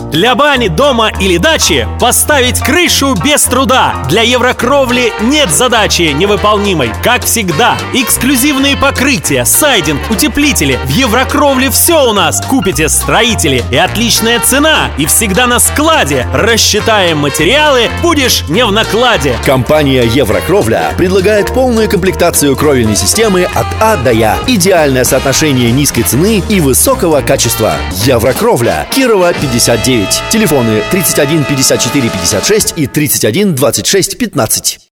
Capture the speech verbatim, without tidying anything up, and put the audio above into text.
Для бани, дома или дачи поставить крышу без труда. Для Еврокровли нет задачи невыполнимой. Как всегда, эксклюзивные покрытия, сайдинг, утеплители. В Еврокровле все у нас. Купите строители, и отличная цена. И всегда на складе. Рассчитаем материалы, будешь не в накладе. Компания Еврокровля предлагает полную комплектацию кровельной системы от А до Я. Идеальное соотношение низкой цены и высокого качества. Еврокровля. Кирова, пятьдесят девять. Телефоны тридцать один пятьдесят четыре пятьдесят шесть и тридцать один двадцать шесть пятнадцать.